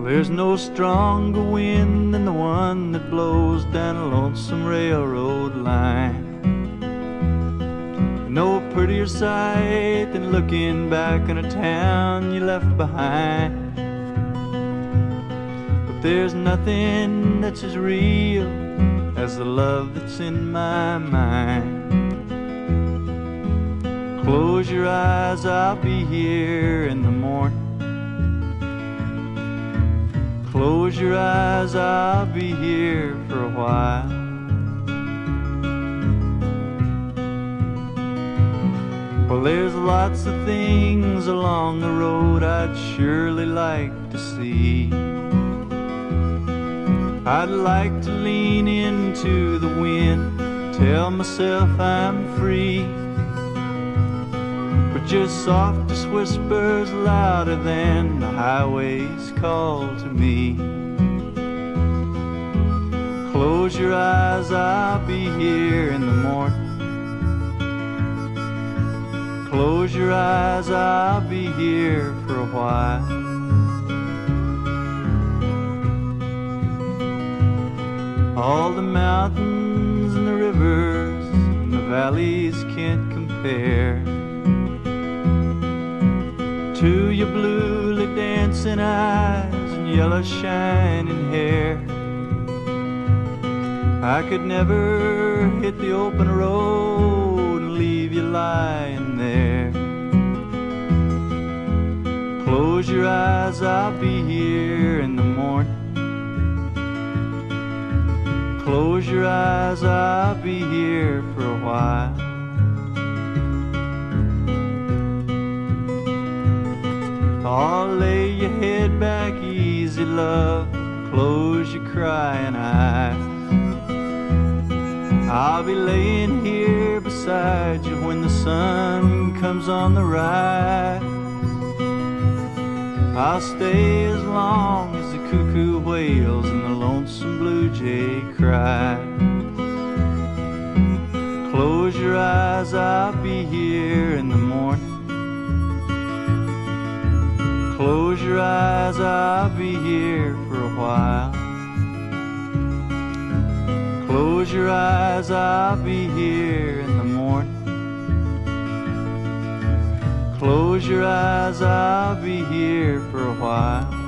There's no stronger wind than the one that blows down a lonesome railroad line. No prettier sight than looking back on a town you left behind. But there's nothing that's as real as the love that's in my mind. Close your eyes, I'll be here in the morning. Close your eyes, I'll be here for a while. Well, there's lots of things along the road I'd surely like to see. I'd like to lean into the wind, tell myself I'm free. But just softest whispers louder than the highway's call to me. Close your eyes, I'll be here in the morning. Close your eyes, I'll be here for a while. All the mountains and the rivers and the valleys can't compare to your bluely dancing eyes and yellow shining hair. I could never hit the open road and leave you lying there. Close your eyes, I'll be here in the morning. Close your eyes, I'll be here for a while. Oh, lay your head back easy, love. Close your crying eyes. I'll be laying here beside you when the sun comes on the rise. I'll stay as long as the cuckoo wails and the lonesome blue jay cries. Close your eyes, I'll be here in the morning. Close your eyes, I'll be here for a while. Close your eyes, I'll be here in the morning. Close your eyes, I'll be here for a while.